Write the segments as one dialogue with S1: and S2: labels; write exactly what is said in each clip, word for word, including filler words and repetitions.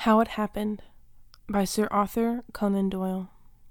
S1: How It Happened by Sir Arthur Conan Doyle.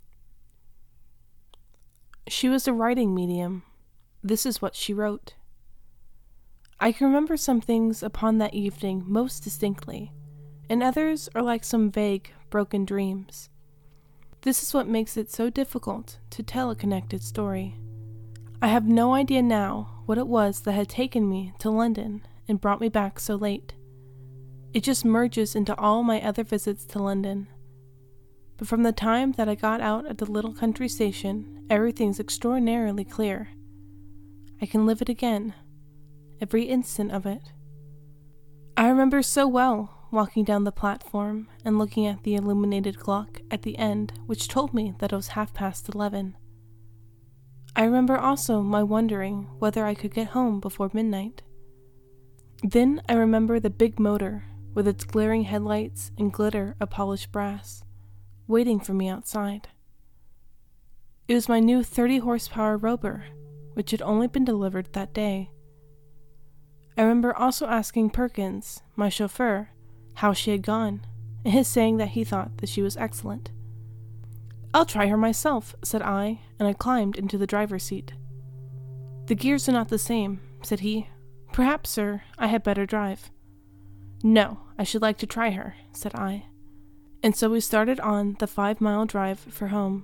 S1: She was a writing medium. This is what she wrote. I can remember some things upon that evening most distinctly, and others are like some vague, broken dreams. This is what makes it so difficult to tell a connected story. I have no idea now what it was that had taken me to London and brought me back so late. It just merges into all my other visits to London. But from the time that I got out at the little country station, everything's extraordinarily clear. I can live it again, every instant of it. I remember so well walking down the platform and looking at the illuminated clock at the end, which told me that it was half past eleven. I remember also my wondering whether I could get home before midnight. Then I remember the big motor, with its glaring headlights and glitter of polished brass, waiting for me outside. It was my new thirty horsepower Rover, which had only been delivered that day. I remember also asking Perkins, my chauffeur, how she had gone, and his saying that he thought that she was excellent. "I'll try her myself," said I, and I climbed into the driver's seat. "The gears are not the same," said he. "Perhaps, sir, I had better drive." "No, I should like to try her," said I. And so we started on the five-mile drive for home.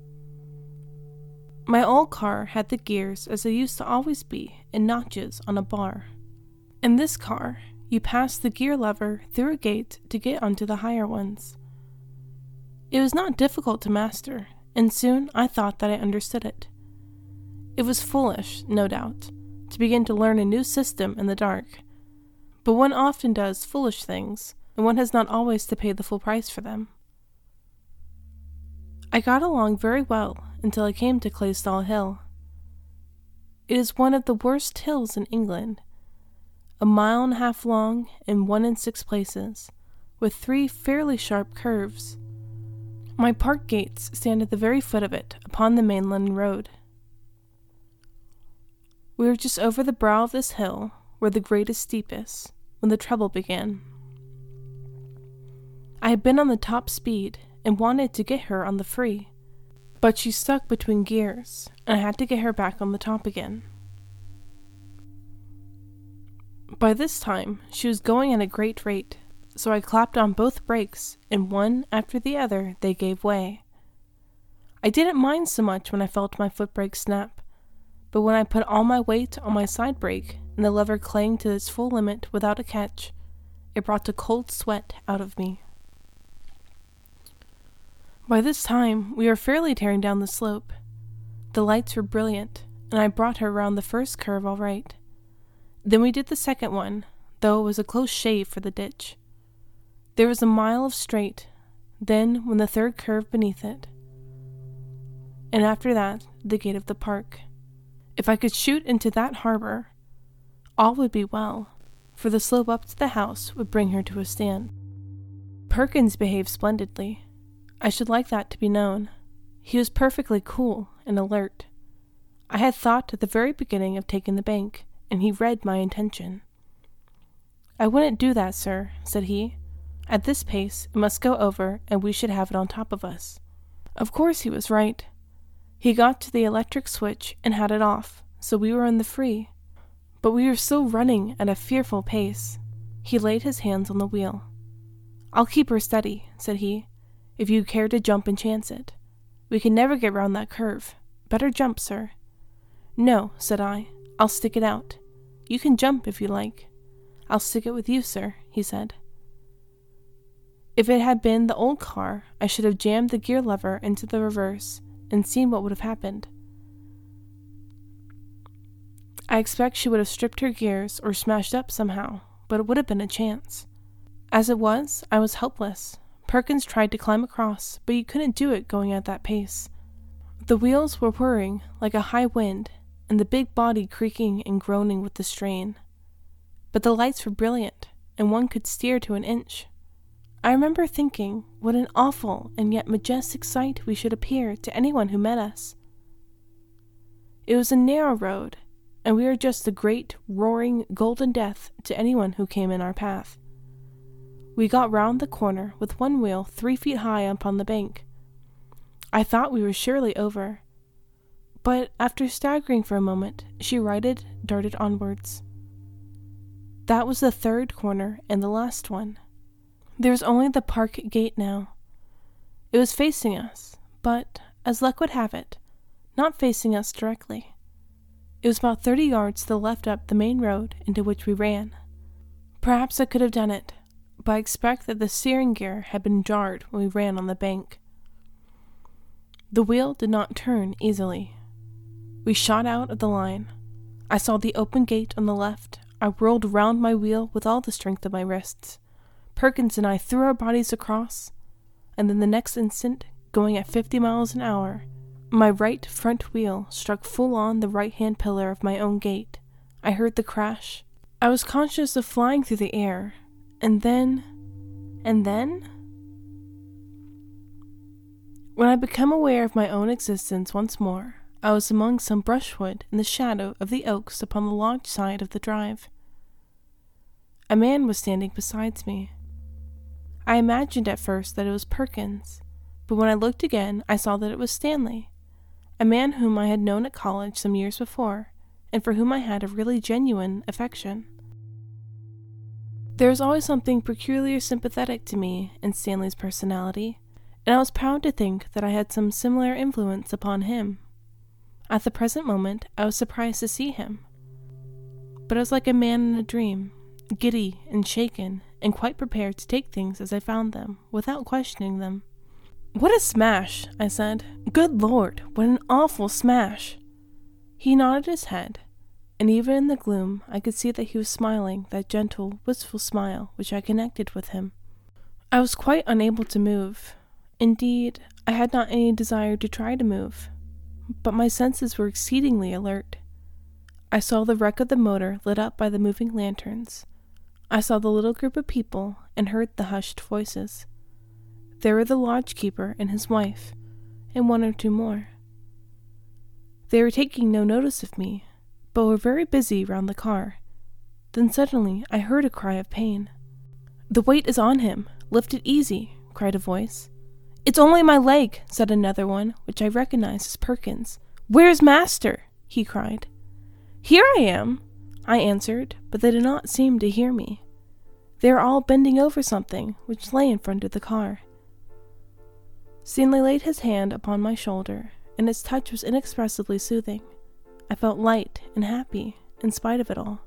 S1: My old car had the gears as they used to always be, in notches on a bar. In this car, you passed the gear lever through a gate to get onto the higher ones. It was not difficult to master, and soon I thought that I understood it. It was foolish, no doubt, to begin to learn a new system in the dark, but one often does foolish things, and one has not always to pay the full price for them. I got along very well until I came to Claystall Hill. It is one of the worst hills in England, a mile and a half long and one in six places, with three fairly sharp curves. My park gates stand at the very foot of it, upon the main London road. We were just over the brow of this hill, where the grade is steepest, when the trouble began. I had been on the top speed and wanted to get her on the free, but she stuck between gears, and I had to get her back on the top again. By this time, she was going at a great rate, so I clapped on both brakes, and one after the other they gave way. I didn't mind so much when I felt my foot brake snap, but when I put all my weight on my side brake and the lever clanged to its full limit without a catch, it brought a cold sweat out of me. By this time, we were fairly tearing down the slope. The lights were brilliant, and I brought her round the first curve all right. Then we did the second one, though it was a close shave for the ditch. There was a mile of straight, then when the third curve beneath it, and after that, the gate of the park. If I could shoot into that harbor, all would be well, for the slope up to the house would bring her to a stand. Perkins behaved splendidly. I should like that to be known. He was perfectly cool and alert. I had thought at the very beginning of taking the bank, and he read my intention. "I wouldn't do that, sir," said he. "At this pace, it must go over, and we should have it on top of us." Of course he was right. He got to the electric switch and had it off, so we were in the free. But we were still running at a fearful pace. He laid his hands on the wheel. "I'll keep her steady," said he, "if you care to jump and chance it. We can never get round that curve. Better jump, sir." "No," said I, "I'll stick it out. You can jump if you like." "I'll stick it with you, sir," he said. If it had been the old car, I should have jammed the gear lever into the reverse and seen what would have happened. I expect she would have stripped her gears or smashed up somehow, but it would have been a chance. As it was, I was helpless. Perkins tried to climb across, but you couldn't do it going at that pace. The wheels were whirring like a high wind, and the big body creaking and groaning with the strain. But the lights were brilliant, and one could steer to an inch. I remember thinking what an awful and yet majestic sight we should appear to anyone who met us. It was a narrow road, and we were just the great, roaring, golden death to anyone who came in our path. We got round the corner with one wheel three feet high upon the bank. I thought we were surely over. But after staggering for a moment, she righted, darted onwards. That was the third corner and the last one. There was only the park gate now. It was facing us, but, as luck would have it, not facing us directly. It was about thirty yards to the left up the main road into which we ran. Perhaps I could have done it, but I expect that the steering gear had been jarred when we ran on the bank. The wheel did not turn easily. We shot out of the line. I saw the open gate on the left. I whirled round my wheel with all the strength of my wrists. Perkins and I threw our bodies across, and then the next instant, going at fifty miles an hour, my right front wheel struck full on the right-hand pillar of my own gate. I heard the crash. I was conscious of flying through the air, and then, and then... When I became aware of my own existence once more, I was among some brushwood in the shadow of the oaks upon the lodge side of the drive. A man was standing beside me. I imagined at first that it was Perkins, but when I looked again, I saw that it was Stanley, a man whom I had known at college some years before, and for whom I had a really genuine affection. There was always something peculiarly sympathetic to me in Stanley's personality, and I was proud to think that I had some similar influence upon him. At the present moment, I was surprised to see him. But I was like a man in a dream, giddy and shaken, and quite prepared to take things as I found them, without questioning them. "What a smash," I said. "Good Lord, what an awful smash." He nodded his head, and even in the gloom I could see that he was smiling that gentle, wistful smile which I connected with him. I was quite unable to move. Indeed, I had not any desire to try to move, but my senses were exceedingly alert. I saw the wreck of the motor lit up by the moving lanterns. I saw the little group of people and heard the hushed voices. There were the lodge-keeper and his wife, and one or two more. They were taking no notice of me, but were very busy round the car. Then suddenly I heard a cry of pain. "The weight is on him. Lift it easy," cried a voice. "It's only my leg," said another one, which I recognized as Perkins. "Where's master?" he cried. "Here I am," I answered, but they did not seem to hear me. They were all bending over something which lay in front of the car. Stanley laid his hand upon my shoulder, and its touch was inexpressibly soothing. I felt light and happy, in spite of it all.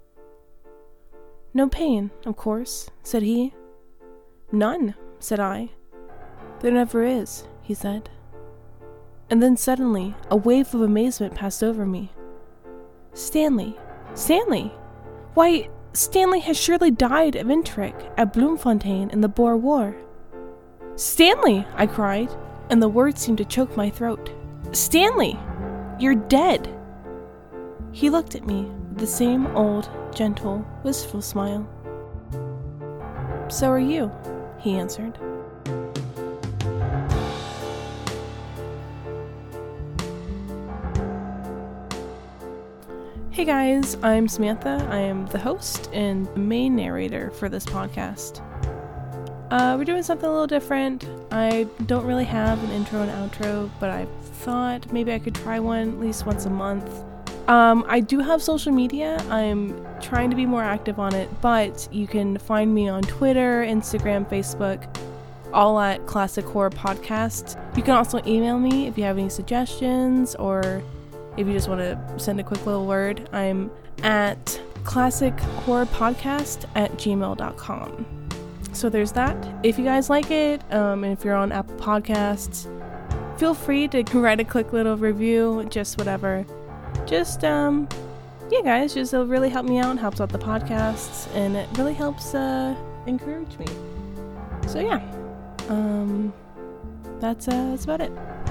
S1: "No pain, of course," said he. "None," said I. "There never is," he said. And then suddenly a wave of amazement passed over me. "Stanley! Stanley! Why, Stanley has surely died of enteric at Bloemfontein in the Boer War." "Stanley!" I cried, and the words seemed to choke my throat. "Stanley! You're dead!" He looked at me with the same old, gentle, wistful smile. "So are you," he answered. Hey guys, I'm Samantha. I am the host and the main narrator for this podcast. Uh, we're doing something a little different. I don't really have an intro and outro, but I thought maybe I could try one at least once a month. Um, I do have social media. I'm trying to be more active on it, but you can find me on Twitter, Instagram, Facebook, all at Classic Horror Podcast. You can also email me if you have any suggestions or if you just want to send a quick little word. I'm at classic horror podcast at gmail dot com. So there's that. If you guys like it, um, and if you're on Apple Podcasts, feel free to write a quick little review, just whatever. Just, um, yeah, guys, just it'll really help me out, helps out the podcasts, and it really helps uh, encourage me. So yeah, um, that's uh, that's about it.